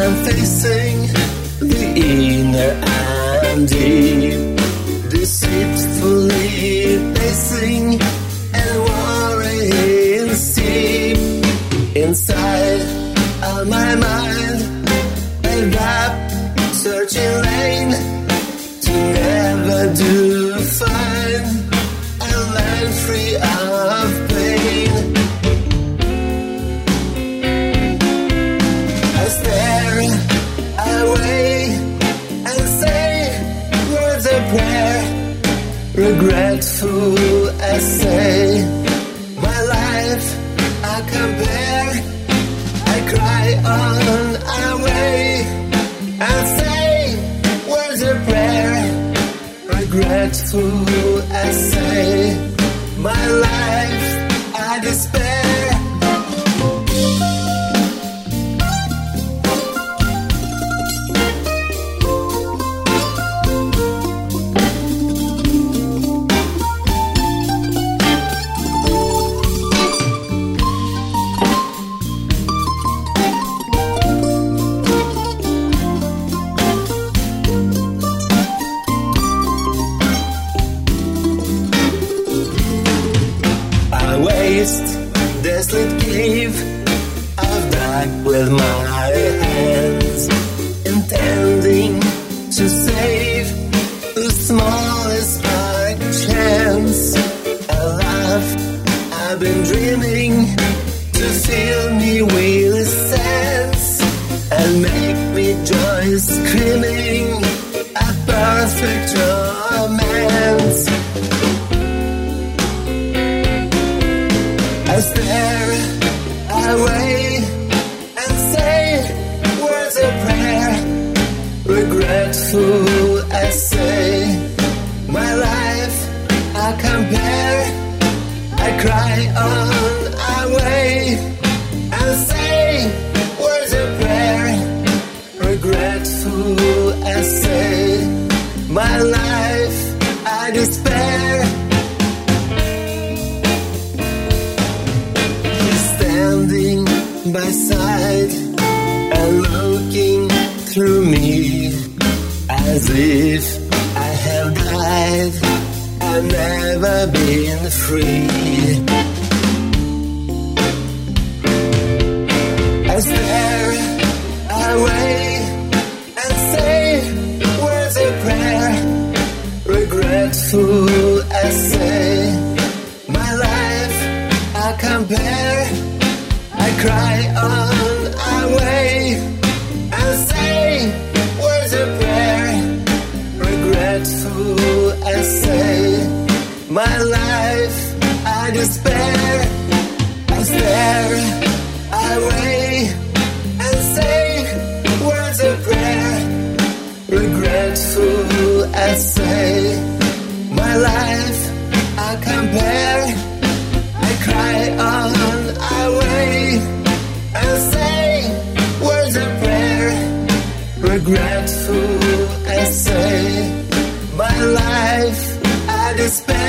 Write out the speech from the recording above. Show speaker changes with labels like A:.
A: I'm facing the inner and deep, deceitfully pacing and worrying steep. Inside of my mind, I wrap, searching lane to never do find a land free of pain. I stare away and say words of prayer, regretful essay. My life I compare, I cry on away and say words of prayer, regretful essay. My life I despair. Desolate cave I've dug with my hands, intending to save the smallest by chance. A laugh I've been dreaming to fill me with a sense and make me joy screaming a perfect romance. I stare away and say words of prayer, regretful essay. My life I compare, I cry on away and say words of prayer, regretful essay. My life I despair. Standing by side and looking through me as if I have died and never been free. I stare away and say words of prayer, regretful essay. My life I compare, I cry on away and say words of prayer, regretful essay. My life I despair. I stare away and say words of prayer, regretful essay. My life I compare, I cry on away and say words of prayer, regretful essay. My life I despair.